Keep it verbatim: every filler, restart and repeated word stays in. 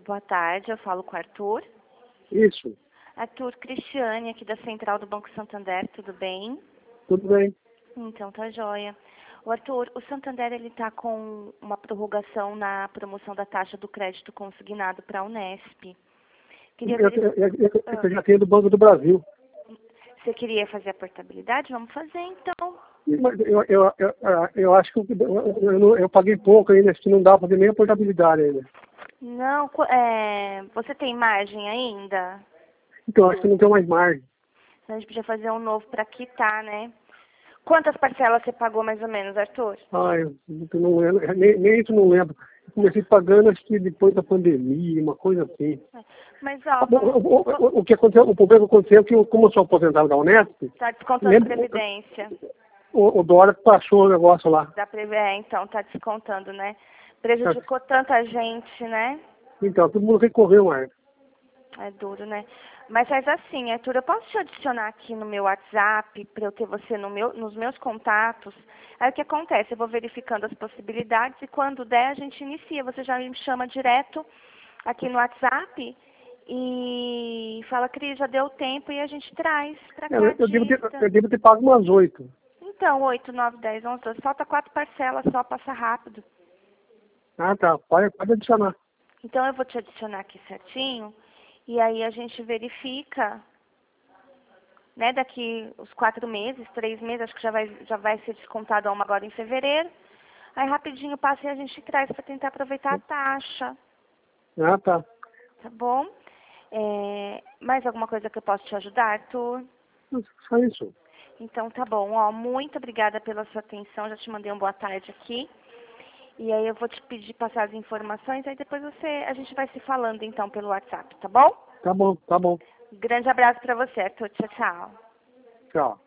Boa tarde, eu falo com o Arthur. Isso, Arthur, Cristiane, aqui da Central do Banco Santander, tudo bem? tudo bem. Então, tá joia. O Arthur, o Santander, ele tá com uma prorrogação na promoção da taxa do crédito consignado para a Unesp. Queria Eu, ver... eu, eu, eu, Ah, eu já tenho do Banco do Brasil. Você queria fazer a portabilidade? Vamos fazer, então. Mas Eu, eu, eu, eu acho que eu, eu, eu, eu paguei pouco ainda, acho que não dá para fazer nem a portabilidade ainda. Não, qu- é, você tem margem ainda? Então, acho que não tem mais margem. A gente podia fazer um novo para quitar, né? Quantas parcelas você pagou mais ou menos, Arthur? Ah, eu, eu não lembro, nem, nem isso não lembro. Eu comecei pagando, acho que depois da pandemia, uma coisa assim. Mas, ó, O, o, vamos... o, o que aconteceu, o problema que aconteceu é que, eu, como eu sou aposentado da Unesp, Tá descontando a lembra, Previdência. o, o Dória passou o negócio lá. Da Previ... É, então, tá descontando, né? Prejudicou tanta gente, né? Então, todo mundo recorreu, Marcos. É duro, né? Mas faz assim, Arthur, eu posso te adicionar aqui no meu WhatsApp para eu ter você no meu, nos meus contatos? Aí o que acontece? Eu vou verificando as possibilidades e quando der a gente inicia. Você já me chama direto aqui no WhatsApp e fala, Cris, já deu tempo e a gente traz para cá Eu, a eu, devo ter, dívida. eu devo ter pago umas oito. Então, oito, nove, dez, onze, doze. Falta quatro parcelas só, passa rápido. Ah, tá. Pode, pode adicionar. Então eu vou te adicionar aqui certinho e aí a gente verifica, né, daqui os quatro meses, três meses, acho que já vai, já vai ser descontado uma agora em fevereiro. Aí rapidinho passa e a gente traz para tentar aproveitar a taxa, Ah, tá. tá bom? É, mais alguma coisa que eu posso te ajudar, Arthur? Só isso. Então tá bom, ó, muito obrigada pela sua atenção, já te mandei um boa tarde aqui. E aí eu vou te pedir passar as informações, aí depois você, a gente vai se falando então pelo WhatsApp, tá bom? Tá bom, tá bom. Grande abraço para você, Arthur. Tchau, tchau. Tchau.